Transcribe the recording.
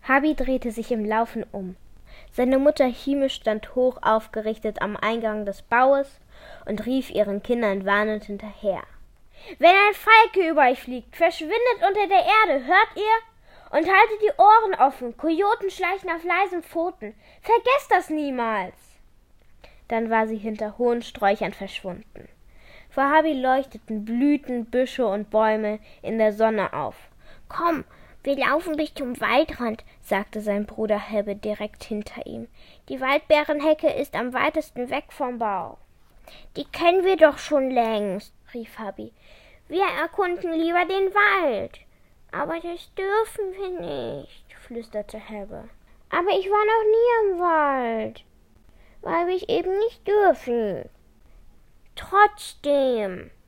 Habi drehte sich im Laufen um. Seine Mutter Hime stand hoch aufgerichtet am Eingang des Baues und rief ihren Kindern warnend hinterher. »Wenn ein Falke über euch fliegt, verschwindet unter der Erde, hört ihr? Und haltet die Ohren offen, Kojoten schleichen auf leisen Pfoten. Vergesst das niemals!« Dann war sie hinter hohen Sträuchern verschwunden. Vor Habi leuchteten Blüten, Büsche und Bäume in der Sonne auf. »Komm, wir laufen bis zum Waldrand«, sagte sein Bruder Helbe direkt hinter ihm. »Die Waldbeerenhecke ist am weitesten weg vom Bau.« »Die kennen wir doch schon längst«, rief Habi. »Wir erkunden lieber den Wald.« »Aber das dürfen wir nicht«, flüsterte Helbe. »Aber ich war noch nie im Wald.« »Weil wir es eben nicht dürfen.« »Trotzdem«,